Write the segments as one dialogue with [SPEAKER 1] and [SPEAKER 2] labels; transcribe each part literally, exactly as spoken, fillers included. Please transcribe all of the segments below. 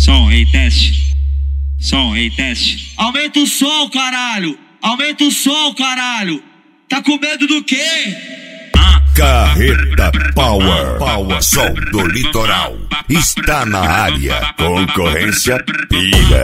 [SPEAKER 1] Som, ei, teste. Som, ei, teste.
[SPEAKER 2] Aumenta o som, caralho. Aumenta o som, caralho. Tá com medo do quê?
[SPEAKER 3] Carreta Power, Power Som do Litoral. Está na área. Concorrência pira.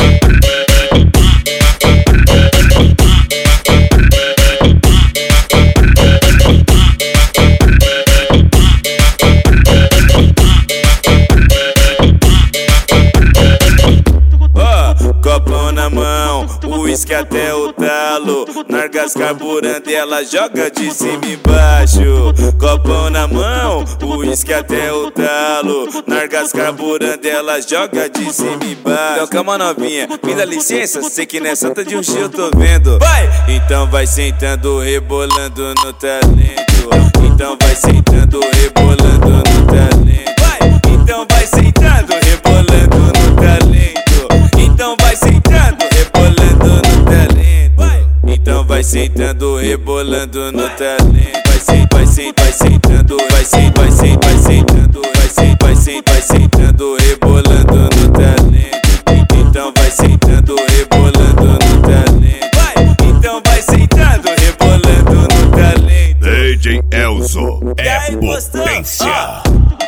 [SPEAKER 4] Copo na mão, uísque até o talo. Nargas carburando, ela joga de cima e embaixo. Copão na mão, uísque até o talo. Nargas carburando, ela joga de cima e embaixo. Então calma novinha, me dá licença, sei que nessa tá de um X eu tô vendo. Vai! Então vai sentando, rebolando no talento. Então vai sentando, rebolando no talento. Vai! Então vai sentando, rebolando no talento. Então vai sentando, rebolando no talento. Vai. Então vai sentando, rebolando no talento. Vai sentando, vai sentando, vai sentando, vai sentando, vai sentando, vai sentando, vai sentando, vai sentando, vai sentando, rebolando no talento. Então vai sentando, rebolando no talento. Vai. Então vai sentando, rebolando no talento.
[SPEAKER 3] D J Elzo é potência.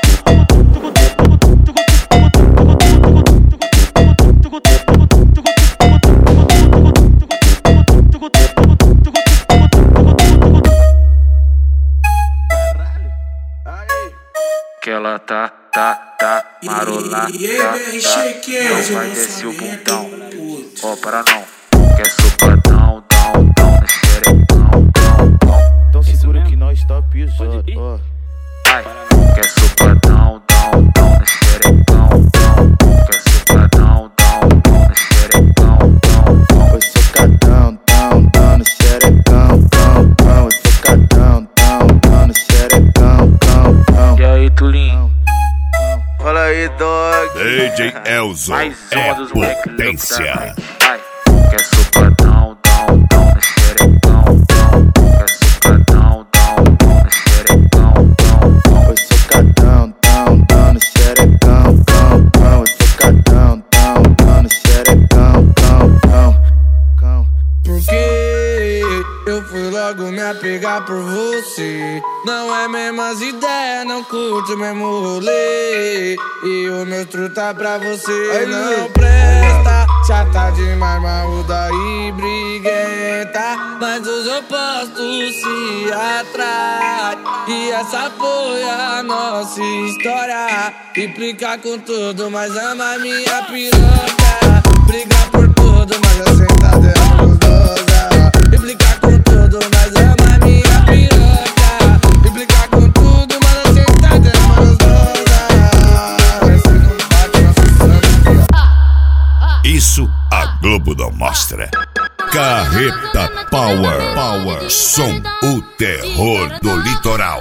[SPEAKER 1] Que ela tá, tá, tá, marolada, tá, não vai descer o bundão, ó, para não, quer sopadão, dão, dão, no xerecão, dão, dão.
[SPEAKER 5] Então segura que nós tá pisando, ó.
[SPEAKER 1] Ai, quer sopadão, dão, dão, no xerecão, dão, quer sopadão, dão, dão, no xerecão, dão, dão.
[SPEAKER 5] Oi, socadão, dão, dão, no xerecão, dão, dão. Oi, socadão, dão, dão, no xerecão, dão, dão.
[SPEAKER 1] E aí, Tulinho?
[SPEAKER 5] Fala aí, dog.
[SPEAKER 3] D J Elzo é potência.
[SPEAKER 1] Ai, quer sopadão, dão, dão, no xerecão, dão, quer sopadão, dão, dão, no xerecão, dão, dão.
[SPEAKER 5] Oi, socadão, dão, dão, no xerecão, dão, dão. Oi, socadão, dão, dão, no xerecão, dão, dão, dão.
[SPEAKER 2] Porque eu fui logo me apegar por você. Não é mesmas ideias, não curte o mesmo rolê. E o meu truta pra você aí não presta. Chata demais, marruda e briguenta. Mas os opostos se atraem. E essa foi a nossa história. Implica com tudo, mas ama minha piroca. Briga por tudo, mas eu senta dentro dos doza. Implica com tudo, mas ama minha piroca. Implica com tudo, mas eu senta dentro dos doza. Esse não bate nosso sangue.
[SPEAKER 3] Isso a Globo não mostra. Carreta Power, Power Som, o terror do litoral.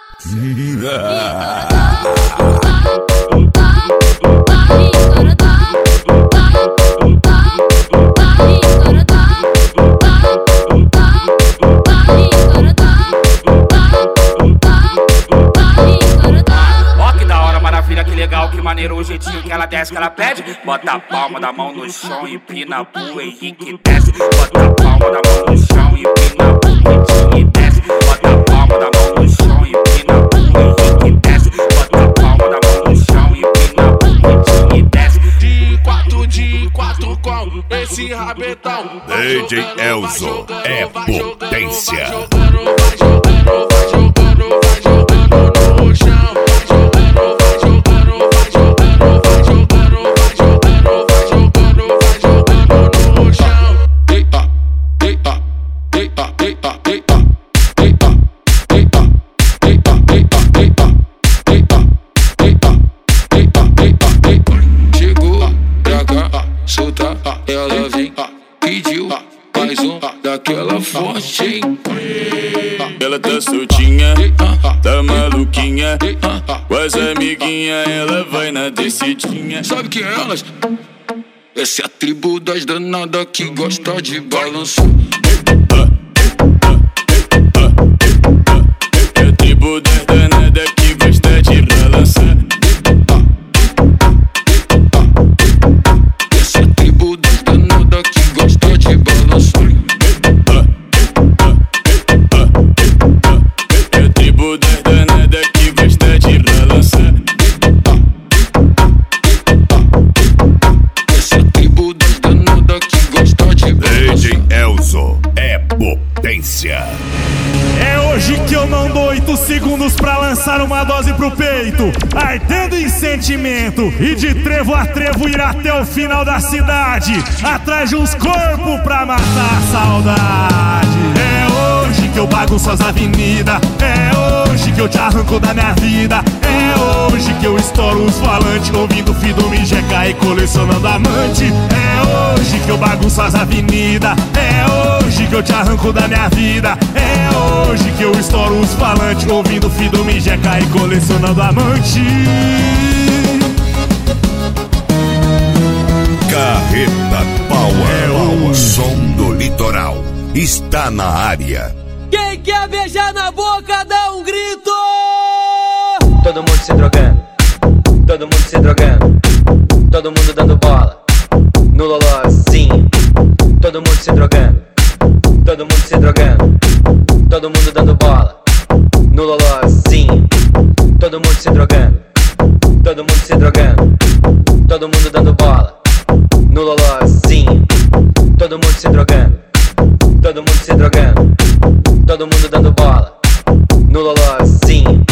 [SPEAKER 6] Que maneiro o jeitinho que ela desce, que ela pede. Bota a palma da mão no chão e empina pro Henrique desce. Bota a palma da mão no chão e empina pro Henrique desce. Bota a palma da mão no chão e empina pro Henrique desce. Bota a palma da mão no chão e empina pro Henrique desce.
[SPEAKER 2] De quatro, de quatro com esse rabetão.
[SPEAKER 3] D J Elzo é potência.
[SPEAKER 2] Vai jogando, vai jogando, vai jogando, vai jogando no chão. Vai jogando, vai jogando, vai jogando, vai jogando, vai jogando, vai jogando, vai jogando no chão. Eita, eita, eita, eita, eita, eita, eita, eita, eita, eita, eita, eita, eita, eita. Chegou pra cá, solta, ela vem, pediu mais um daquela forte, hein?
[SPEAKER 4] Ela tá soltinha, tá maluquinha. Com as amiguinhas, ela vai na descidinha.
[SPEAKER 2] Sabe que é elas? Essa é a tribo das danadas que gosta de balançar.
[SPEAKER 4] É a tribo das danadas que gosta de balançar.
[SPEAKER 7] lançar uma dose pro peito, ardendo em sentimento, e de trevo a trevo ir até o final da cidade, atrás de uns corpos pra matar a saudade. É hoje que eu bagunço as avenidas, é hoje que eu te arranco da minha vida, é hoje que eu estouro os falantes, ouvindo Fidomi G K e colecionando amante. É hoje que eu bagunço as avenidas, é hoje que eu te arranco da minha vida, é hoje que eu estouro os falantes, ouvindo Fidomi G K e colecionando amante.
[SPEAKER 3] Carreta Power, o som do litoral está na área.
[SPEAKER 2] Quem quer beijar na boca dá um grito.
[SPEAKER 8] Todo mundo se drogando, todo mundo se drogando, todo mundo dando bola no lolozinho. Todo mundo se drogando, todo mundo se drogando, todo mundo dando bola no lolozinho. Todo mundo se drogando, todo mundo se drogando, todo mundo dando bola no lolozinho. Todo mundo se drogando, todo mundo se drogando, todo mundo dando bola no lolozinho.